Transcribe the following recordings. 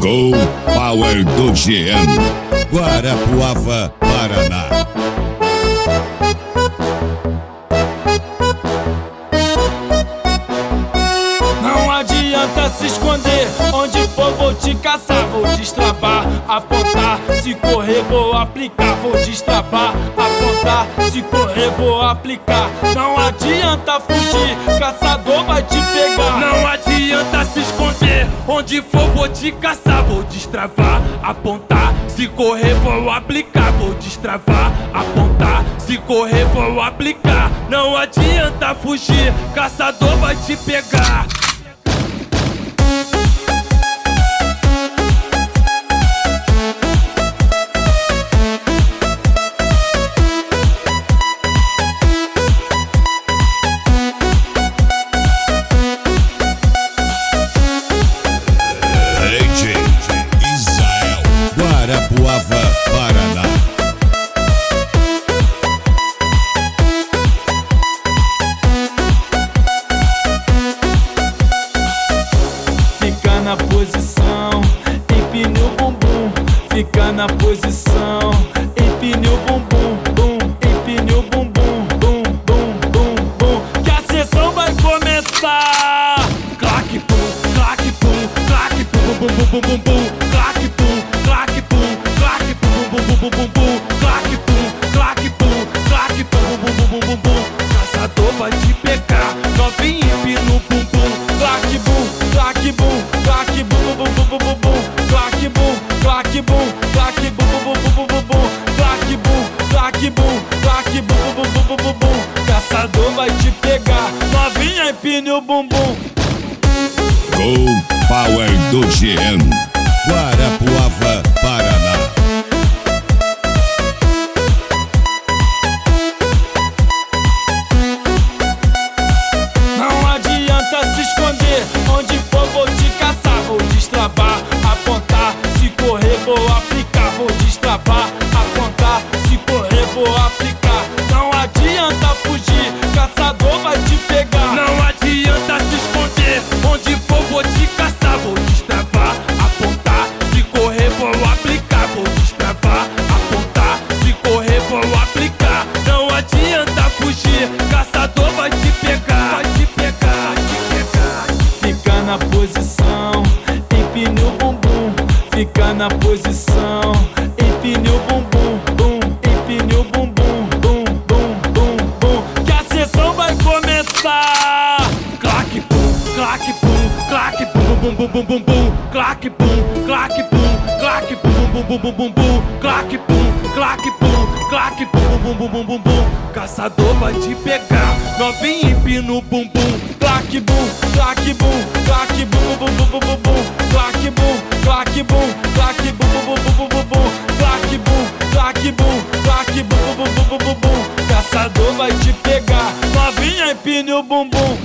Go Power do GM, Guarapuava, Paraná. Não adianta se esconder, onde for vou te caçar. Vou destravar, apontar, se correr vou aplicar. Vou destravar, apontar, se correr vou aplicar. Não adianta fugir, caçador vai te pegar. Não adianta se esconder, onde for vou te caçar. Vou destravar, apontar, se correr vou aplicar. Vou destravar, apontar, se correr vou aplicar. Não adianta fugir, caçador vai te pegar. Guarapuava, Paraná. Fica na posição, empine o bumbum. Fica na posição, empine o bumbum, bum. Empine o bumbum, bum, bum, bum, bum. Que a sessão vai começar. Clac, pum, clac, pum, clac, pum, bum, bum, bum, bum, bum. Clac, pum, clac, pum, clac, pum, bum, bum, bum, bum, bum. Clac, pum, clac, pum, clac, pum, bum, bum, bum, bum, bum. Caçador vai te pegar, novinho empina o bumbum. Clac, bum, clac, bum, clac, bum, bum, bum, bum, bum, bum. Clac, bum, clac, bum, clac, bum, bum, bum, bum, bum, bum. Clac, bum, clac, bum, clac, bum, bum, bum, bum, bum, bum. Caçador vai te pegar, novinha empine o bumbum. Go Power do GM, Guarapuava, Paraná. Não adianta se esconder, onde for vou te caçar. Vou destravar, apontar, se correr vou aplicar. Vou destravar, apontar, se correr vou aplicar. Não adianta fugir, caçador vai te pegar. Não adianta se esconder, onde for vou te caçar. Vou destravar, apontar, se correr vou aplicar. Vou destravar, apontar, se correr vou aplicar. Não adianta fugir, caçador vai te pegar. Vai te pegar, vai te pegar. Fica na posição, empine o bumbum. Fica na posição, empine o bumbum, bum. Empine o bumbum, bum, bum, bum, bum. Que a sessão vai começar. Clac, pum, clac, pum, clac, pum, bum, bum, bum, bum, bum. Clac, pum, clac, pum, clac, pum, bum, bum, bum, bum, bum. Clac, pum, clac, pum, clac, pum, bum, bum, bum, bum, bum. Caçador vai te pegar, novinho empina o bumbum. Clac, bum, clac, bum, clac, bum, bum, bum, bum, bum, bum. Clac, bum, clac, bum, clac, bum, bum, bum, bum, bum, bum. Clac, bum, clac, bum, clac, bum, bum, bum, bum, bum, bum. Caçador vai te pegar, novinha empine o bumbum.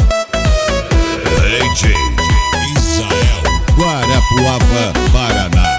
DJ Israel, Guarapuava, Paraná.